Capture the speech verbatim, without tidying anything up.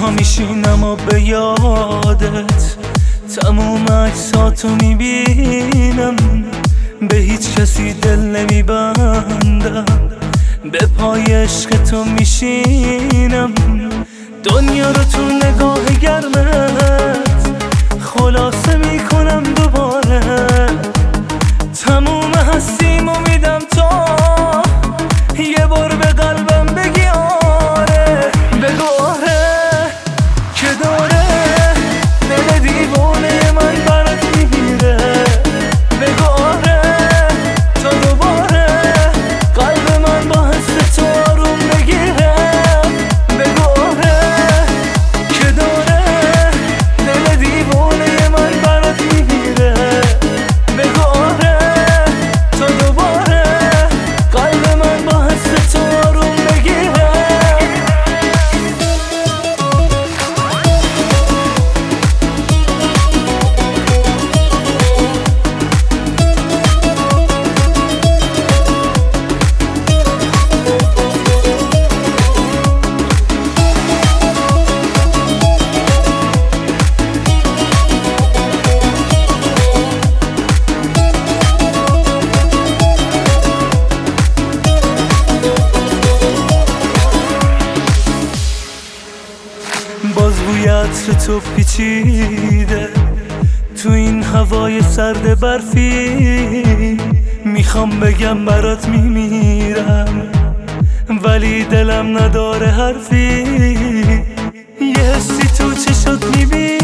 تنها میشینم و به یادت تموم عکساتو میبینم، به هیچ کسی دل نمیبندم، به پای عشق تو میشینم. دنیا رو تو نگاه گرمت خلاصه میکنم دوباره، تموم هستیمو میدم تا یه بار به قلبم بگی آره. بگو آره که داره دل دیوانه من برات میگیره. بگو آره تا دوباره قلب من با حس تو آروم بگیره. بگو آره که داره دل دیوانه من برات میگیره. بگو آره تا دوباره قلب من با حس تو آروم بگیره. باز بوی عطر تو پیچیده تو این هوای سرد برفی، میخوام بگم برات میمیرم ولی دلم نداره حرفی. یه حسی تو چشات میبینم